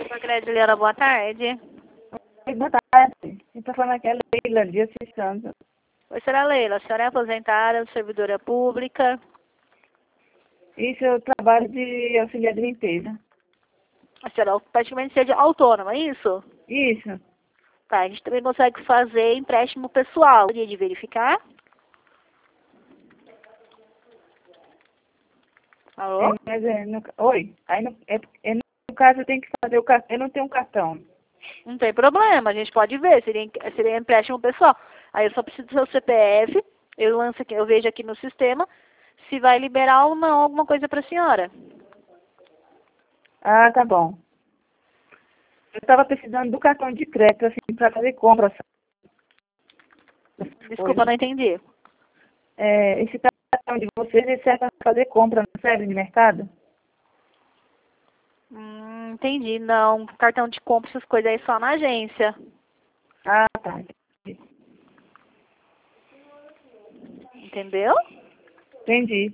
Juliana, boa tarde. Oi, boa tarde. Eu estou falando aqui é Leila, de Assis Santos. Oi, senhora Leila. A senhora é aposentada, servidora pública. Isso, eu trabalho de auxiliar de limpeza. A senhora praticamente seja autônoma, é isso? Isso. Tá, a gente também consegue fazer empréstimo pessoal. Gostaria de verificar? Alô? Oi. Aí no caso eu tenho que fazer o cartão. Eu não tenho um cartão. Não tem problema, a gente pode ver. Seria empréstimo pessoal. Aí eu só preciso do seu CPF. Eu lanço aqui, eu vejo aqui no sistema se vai liberar ou não alguma coisa para a senhora. Ah, tá bom. Eu estava precisando do cartão de crédito, assim, para fazer compras. Desculpa, não entendi. Esse cartão de vocês, ele serve para fazer compra, não serve de mercado? Entendi. Não, cartão de compra, essas coisas aí só na agência. Ah, tá. Entendeu? Entendi.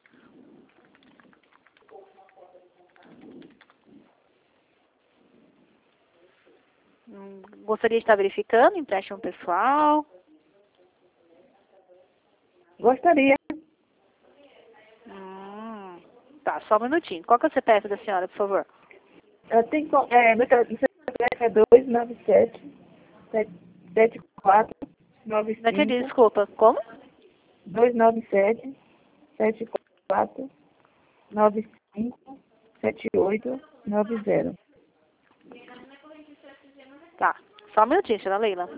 Gostaria de estar verificando empréstimo pessoal. Gostaria. Tá, só um minutinho. Qual que é o CPF da senhora, por favor? Eu tenho, meu CPF é 297 74 Não entendi, 95 desculpa. Como? 297 74 95 78 90. Tá, só um minutinho, senhora Leila.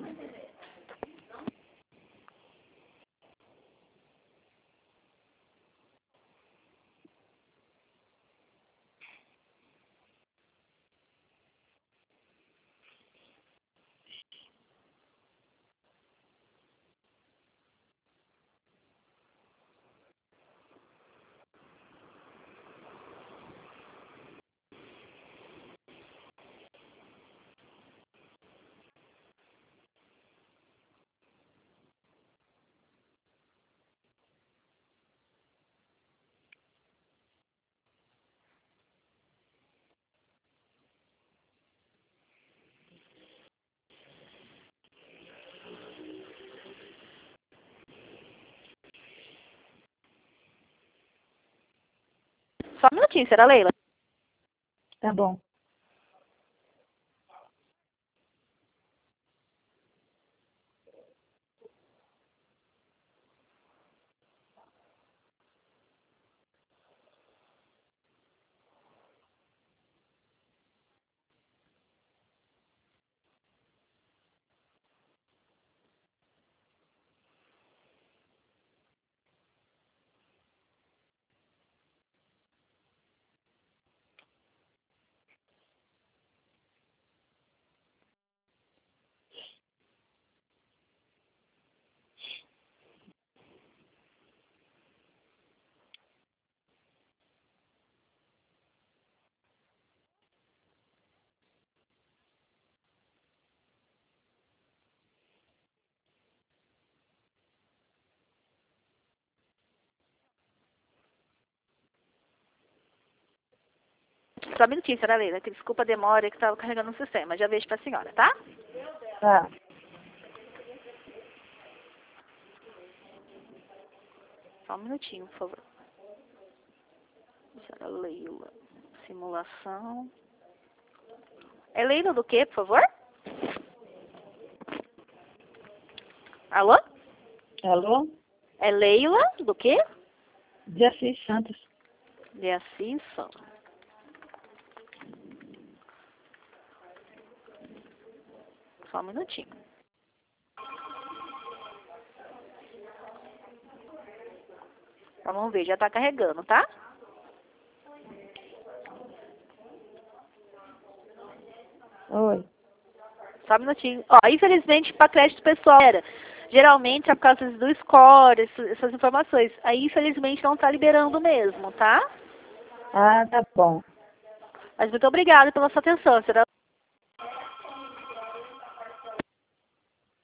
Só um minutinho, senhora Leila. Tá bom. Só um minutinho, senhora Leila, que desculpa a demora que estava carregando no sistema. Já vejo pra senhora, tá? Tá. Só um minutinho, por favor. Senhora Leila. Simulação. É Leila do quê, por favor? Alô? Alô? É Leila do quê? De Assis Santos. De Assis. Só um minutinho. Tá, vamos ver, já tá carregando, tá? Oi. Só um minutinho. Ó, infelizmente, para crédito pessoal, geralmente é por causa do score, essas informações. Aí, infelizmente, não tá liberando mesmo, tá? Ah, tá bom. Mas muito obrigada pela sua atenção, será?